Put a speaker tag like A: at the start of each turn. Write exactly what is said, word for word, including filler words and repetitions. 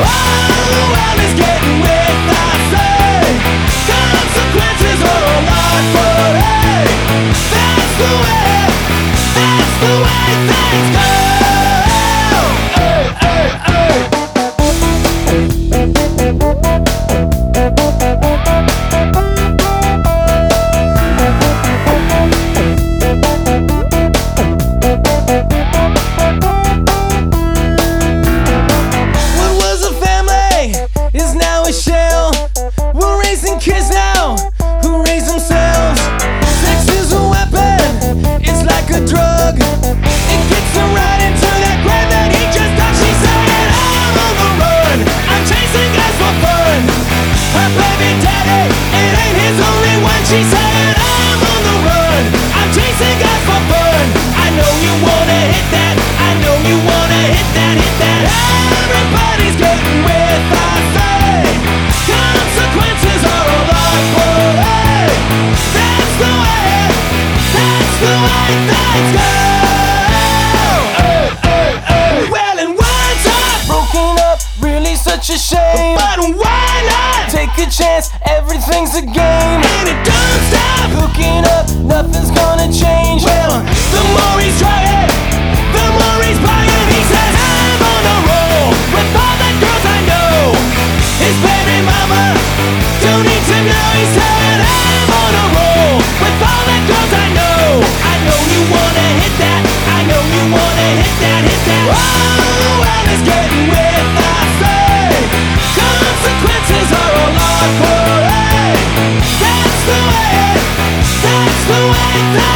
A: the world is getting with, I say. Consequences are a lot, but hey, that's the way, that's the way things go. Hey, hey, hey. What was a family is now a shell. We're raising kids now who raise themselves. Sex is a weapon, it's like a drug. It gets them right into that grave that he just done. She said, I'm on the run, I'm chasing guys for fun. Her baby daddy, it ain't his only one. She said, I'm on the run, I'm chasing guys for fun. I know you wanna hit that, I know you wanna hit that, hit that. Everybody's getting with, I say. Consequences are a lot, but hey, that's the way, that's the way things go. Hey, hey, hey. Well, and what's up? Broken up, really such a shame. But why not? Take a chance, everything's a game. And it don't stop. Hooking up, nothing's gonna change. Well, the more he's trying, the more he's buying. He says, I'm on a roll with all the girls I know. His baby mama don't need to know. He said, I'm on a roll with all the girls I know. I know you wanna hit that, I know you wanna hit that, hit that. Oh, the world is getting with, I say. Consequences are a lot, but hey, that's the way, that's the way.